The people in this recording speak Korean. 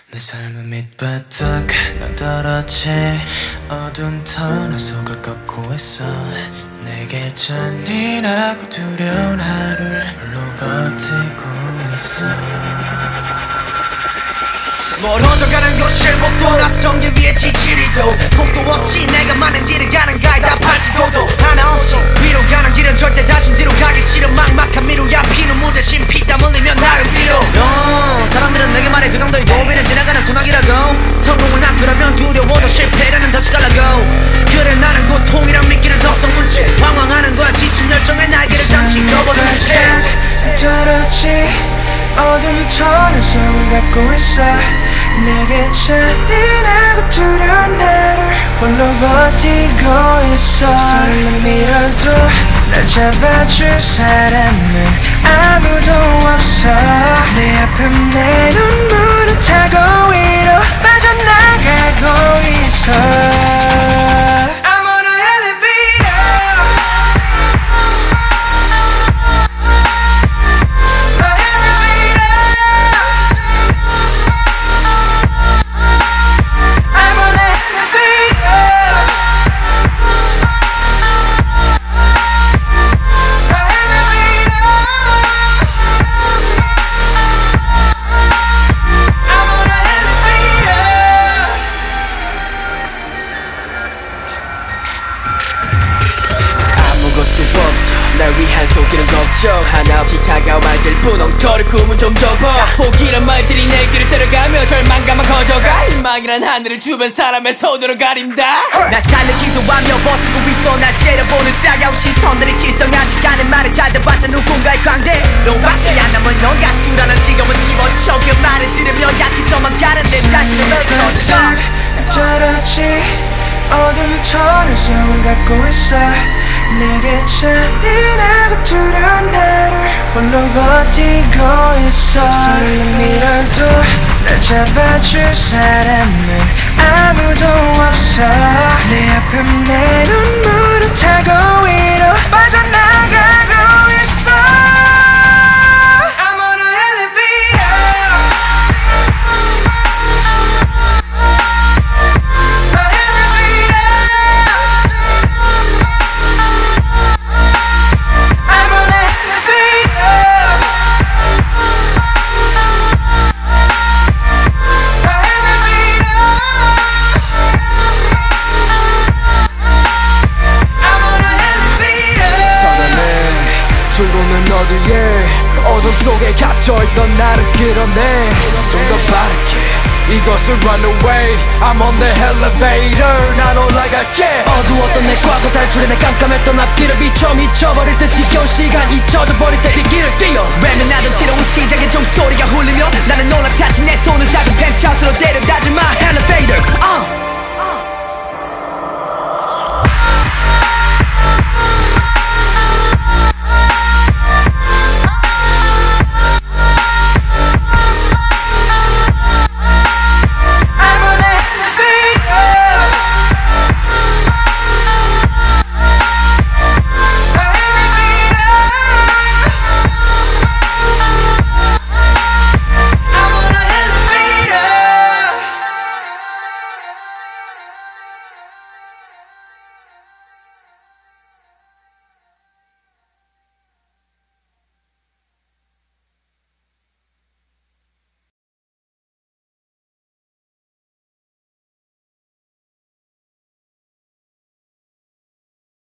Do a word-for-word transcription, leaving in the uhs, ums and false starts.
내 삶은 밑바닥 낭떠러지 어두운 터널 속을 걷고 있어. 내게 잔인하고 두려운 하루를 홀로 버티고 있어. 멀어져가는 곳을 목도 낯선 길 위에 지치리도 곡도 없이 내가 많은 길을 가는 가이다 팔지도도 하나 없이 위로 가는 길은 절대 다시 뒤로 가기 싫은 막막한 미루야 피눈물 대신 피땀 흘리며 나를 빌어. no, 사람들은 내게 말해 그 정도의 도비는 지나가는 소나기라고. 성공을 낳으려면 두려워도 실패라는 덫이 갈라고. 그래 나는 고통이란 미끼를 덕성 문치 방황하는 거야 지친 열정의 날개를 잠시 접어둔 채 떨어지 어둠 터널 속을 걷고 있어. 내게 잔인하고 두려운 나를 홀로 버티고 있어. 손을 밀어도 날 잡아줄 사람은 아무도 없어. 내 앞에 내 눈물을 타고 위로 빠져나가고 있어. 날 위한 속이는 걱정 하나 없이 차가운 말들 분홍털을 꿈은 좀 접어. 포기란 말들이 내 길을 따라가며 절망감만 커져가. 희망이란 하늘을 주변 사람의 손으로 가린다. 날 살리기도 하며 버티고 있어. 날 째려보는 짜가운 시선들이 실성하지 않은 말을 잘 들어봤자 누군가의 광대. 너밖에 안 남은 넌 가수라는 직업은 집어쳐. 그 말을 들으며 약해져만 가는 내 자신을 펼쳐져. 떨어지 어둠 터널 속을 걷고 있어. 내게 잔인하고 두려운 나를 홀로 버티고 있어. 손을 밀어도 날 잡아줄 사람은 아무도 없어. 내 앞에 내 눈물을 타고 위로 빠져나가고 있어. 출구는 어디에 어둠 속에 갇혀있던 나를 끌어내. 좀 더 빠르게 이것을 run away. I'm on the elevator. 난 올라갈게. 어두웠던 내 과거 탈출해 내 깜깜했던 앞길을 비춰 미쳐버릴 듯 지겨운 시간 잊혀져버릴 때 이 길을 뛰어. 외면하던 새로운 시작의 종소리가 울리며 나는 올라탔지. 내 손을 작은 펜트하우스로 데려다줄 my elevator. uh.